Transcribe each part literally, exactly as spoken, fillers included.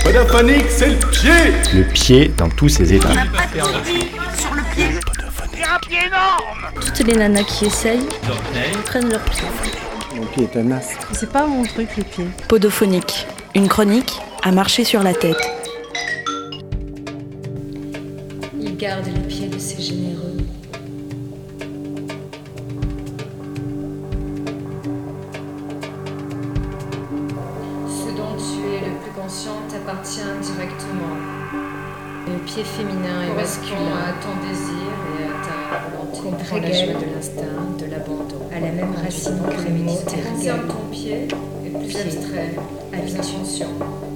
Podophonique, c'est le pied. Le pied dans tous ses états. On n'a pas de limite sur le pied. C'est un pied énorme. Toutes les nanas qui essayent prennent leur pied. Mon pied est un astre. C'est pas mon truc, les pieds. Podophonique, une chronique à marcher sur la tête. Il garde les pieds de ses généreux. Ce dont tu es le plus conscient t'appartient directement. Le pied féminin et masculin à ton désir et à ta volonté. Comprends la joie de l'instinct, de l'abandon. À la même racine que le mot concerne ton pied est plus abstrait, plus inconscient.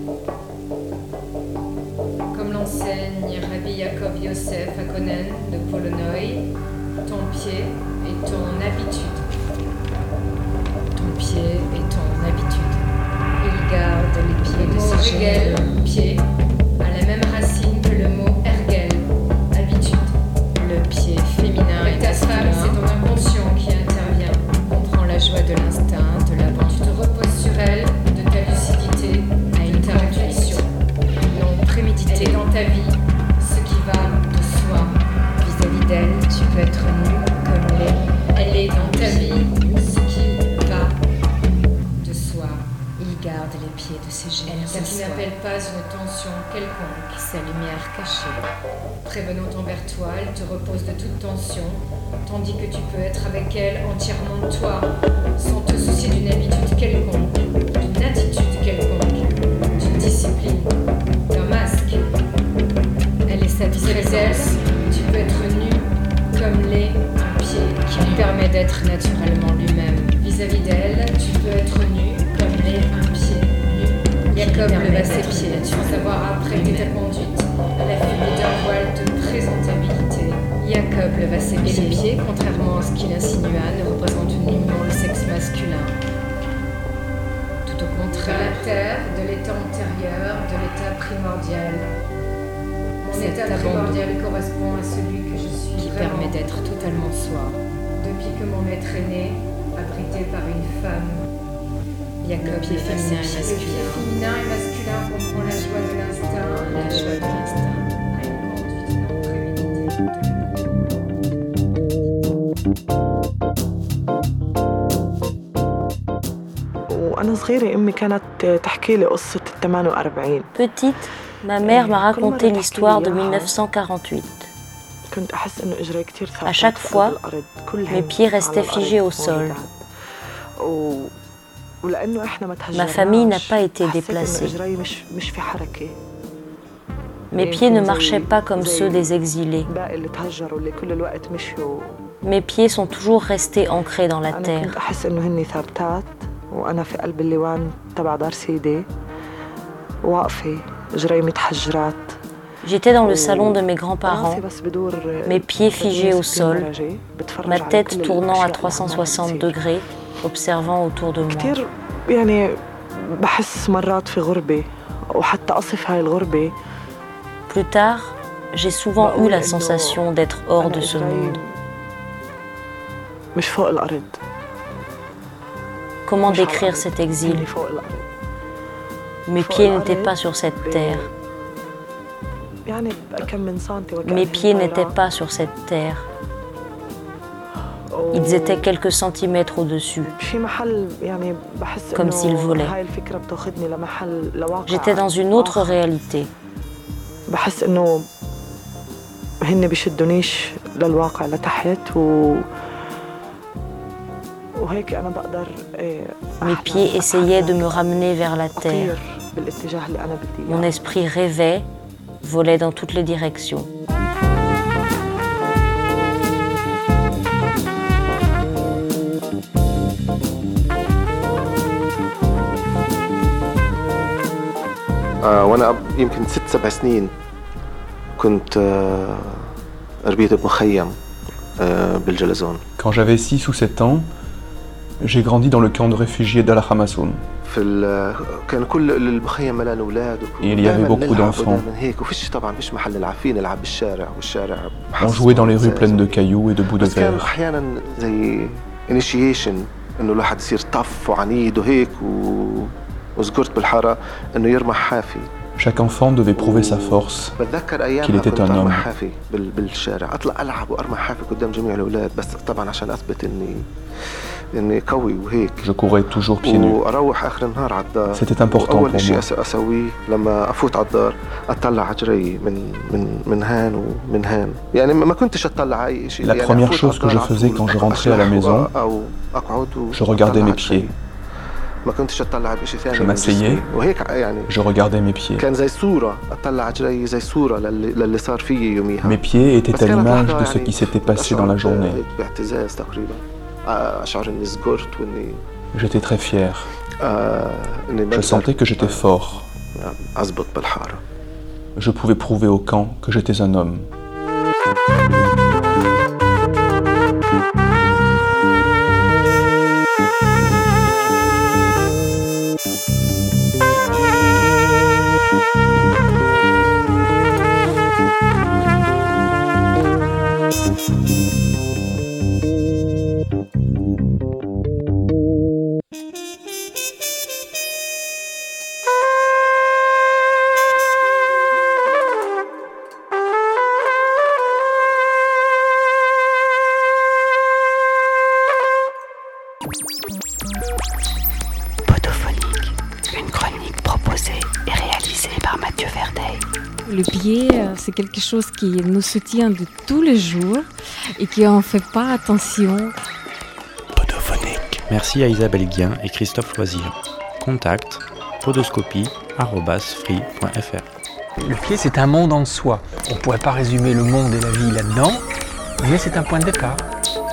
Comme l'enseigne Rabbi Yaakov Yosef Hakonen de Polonoï, ton pied est ton habitude. Ton pied est ton habitude. Il garde les pieds de ses généreux. Pied a la même racine que le mot ergel, habitude. Le pied féminin et masculin, c'est ton inconscient qui intervient. Comprends la joie de l'instinct, de l'abandon. Tu te reposes sur elle, de ta lucidité à une ta intuition. Non prémédité dans ta vie, ce qui va de soi. Vis-à-vis d'elle, tu peux être nu comme l'est. Elle est dans ta vie, ce qui va de soi. Il garde les pieds de ses généreux. Ce qui n'appelle pas une tension quelconque, sa lumière cachée. Prévenante envers toi, elle te repose de toute tension, tandis que tu peux être avec elle entièrement toi, sans te soucier d'une habitude quelconque, d'une attitude quelconque, d'une discipline, d'un masque. Elle est satisfaite, tu peux être nu comme l'est un pied qui lui permet d'être naturellement lui-même. Vis-à-vis d'elle, tu peux être nu comme l'est un pied nu. Jacob leva ses pieds, sans avoir apprêté ta conduite, à la fumée d'un voile de présentabilité. Jacob leva ses pieds. Et les pieds, contrairement à ce qu'il insinua, ne représentent nullement le sexe masculin. Tout au contraire, la terre, de l'état antérieur, de l'état primordial. Mon état primordial correspond à celui que je suis, qui vraiment, permet d'être totalement soi. Depuis que mon être est né, abrité par une femme, Jacob, pied féminin et masculin. Le pied féminin et masculin comprend la joie de l'instinct, la joie de l'instinct, à une conduite non préméditée. وأنا صغيرة أمي كانت تحكي لي قصة الثمانية وأربعين. Petite, ma mère m'a raconté l'histoire de mille neuf cent quarante-huit. À chaque fois, mes pieds restaient figés au sol. Ma famille n'a pas été déplacée. Mes pieds ne marchaient pas comme ceux des exilés. Mes pieds sont toujours restés ancrés dans la terre. J'étais dans le salon de mes grands-parents, mes pieds figés au sol, ma tête tournant à trois cent soixante degrés, observant autour de moi. Plus tard, j'ai souvent eu la sensation d'être hors de ce monde. Comment décrire cet exil? Mes pieds n'étaient pas sur cette terre. Mes pieds n'étaient pas sur cette terre. Ils étaient quelques centimètres au-dessus, comme s'ils volaient. J'étais dans une autre réalité. Mes pieds essayaient de me ramener vers la terre. Mon esprit rêvait, volait dans toutes les directions. وأنا يمكن ست سبع سنين كنت ربيت بمخيم بالجلزون. Quand j'avais six ou sept ans, j'ai grandi dans le camp de réfugiés d'Al Hamasoun. Il y avait beaucoup d'enfants. On jouait dans les rues pleines de cailloux et de bouts de verre. Chaque enfant devait prouver sa force, qu'il était un homme. Je courais toujours pieds nus. C'était important pour moi. La première chose que je faisais quand je rentrais à la maison, je regardais mes pieds. Je m'asseyais, je regardais mes pieds. Mes pieds étaient à l'image de ce qui s'était passé dans la journée. J'étais très fier. Je sentais que j'étais fort. Je pouvais prouver au camp que j'étais un homme. Podophonique, une chronique proposée et réalisée par Mathieu Verdeil. Le pied, c'est quelque chose qui nous soutient de tous les jours et qu'on ne fait pas attention. Podophonique. Merci à Isabelle Guien et Christophe Loisir. Contact podoscopie arobase free point f r. Le pied, c'est un monde en soi. On ne pourrait pas résumer le monde et la vie là-dedans, mais c'est un point de départ.